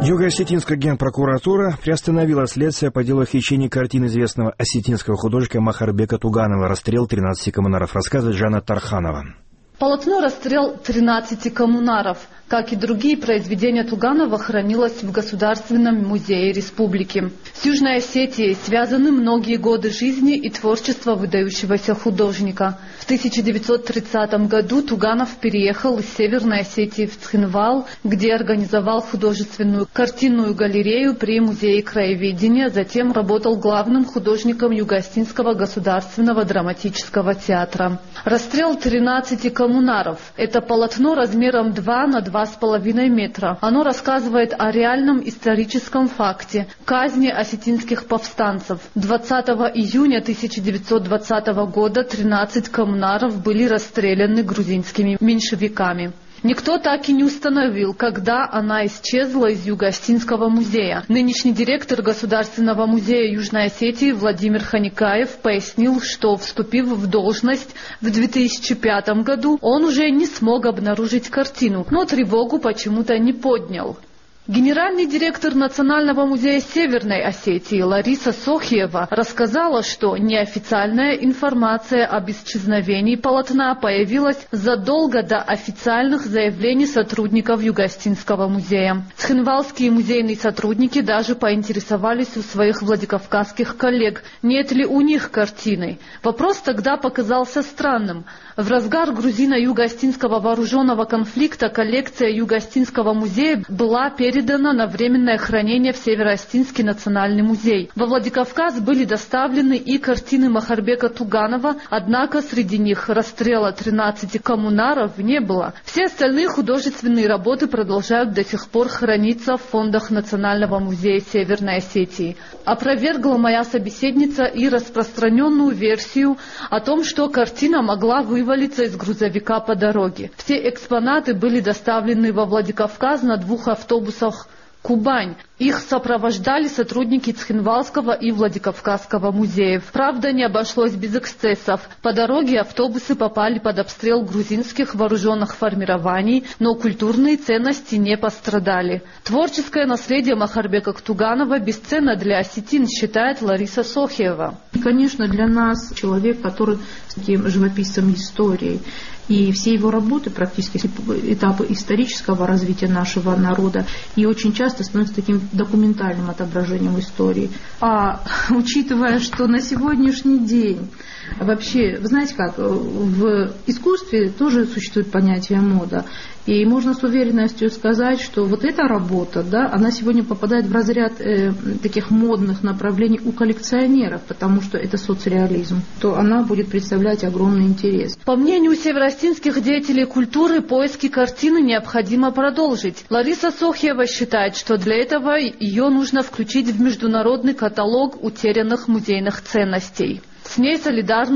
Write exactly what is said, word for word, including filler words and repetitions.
Юго-Осетинская генпрокуратура приостановила следствие по делу о хищении картин известного осетинского художника Махарбека Туганова «Расстрел тринадцати коммунаров», рассказывает Жанна Тарханова. Полотно «Расстрел тринадцати коммунаров», как и другие произведения Туганова, хранилось в Государственном музее республики. С Южной Осетией связаны многие годы жизни и творчества выдающегося художника. В тысяча девятьсот тридцатом году Туганов переехал из Северной Осетии в Цхинвал, где организовал художественную картинную галерею при Музее краеведения, затем работал главным художником Юго-Осетинского государственного драматического театра. «Расстрел тринадцати коммунаров» – это полотно размером два на два с половиной метра. Оно рассказывает о реальном историческом факте – казни осетинских повстанцев. двадцатого июня тысяча девятьсот двадцатого года тринадцать коммунаров были расстреляны грузинскими меньшевиками. Никто так и не установил, когда она исчезла из Юго-Осетинского музея. Нынешний директор Государственного музея Южной Осетии Владимир Ханикаев пояснил, что, вступив в должность в две тысячи пятом году, он уже не смог обнаружить картину, но тревогу почему-то не поднял. Генеральный директор Национального музея Северной Осетии Лариса Сохиева рассказала, что неофициальная информация об исчезновении полотна появилась задолго до официальных заявлений сотрудников Юго-Осетинского музея. Цхинвалские музейные сотрудники даже поинтересовались у своих владикавказских коллег, нет ли у них картины. Вопрос тогда показался странным. В разгар грузино-юго-осетинского вооруженного конфликта коллекция Юго-Осетинского музея была передана передана на временное хранение в Северо-Осетинский национальный музей. Во Владикавказ были доставлены и картины Махарбека Туганова, однако среди них «Расстрела тринадцати коммунаров» не было. Все остальные художественные работы продолжают до сих пор храниться в фондах Национального музея Северной Осетии. Опровергла моя собеседница и распространенную версию о том, что картина могла вывалиться из грузовика по дороге. Все экспонаты были доставлены во Владикавказ на двух автобусах «Кубань». Их сопровождали сотрудники Цхинвалского и Владикавказского музеев. Правда, не обошлось без эксцессов. По дороге автобусы попали под обстрел грузинских вооруженных формирований, но культурные ценности не пострадали. Творческое наследие Махарбека Туганова бесценно для осетин, считает Лариса Сохиева. И, конечно, для нас человек, который таким живописцем истории, и все его работы, практически этапы исторического развития нашего народа, и очень часто становятся таким документальным отображением истории. А учитывая, что на сегодняшний день вообще, вы знаете как, в искусстве тоже существует понятие мода. И можно с уверенностью сказать, что вот эта работа, да, она сегодня попадает в разряд э, таких модных направлений у коллекционеров, потому что это соцреализм, то она будет представлять огромный интерес. По мнению североосетинских деятелей культуры, поиски картины необходимо продолжить. Лариса Сохиева считает, что для этого ее нужно включить в международный каталог утерянных музейных ценностей. С ней солидарны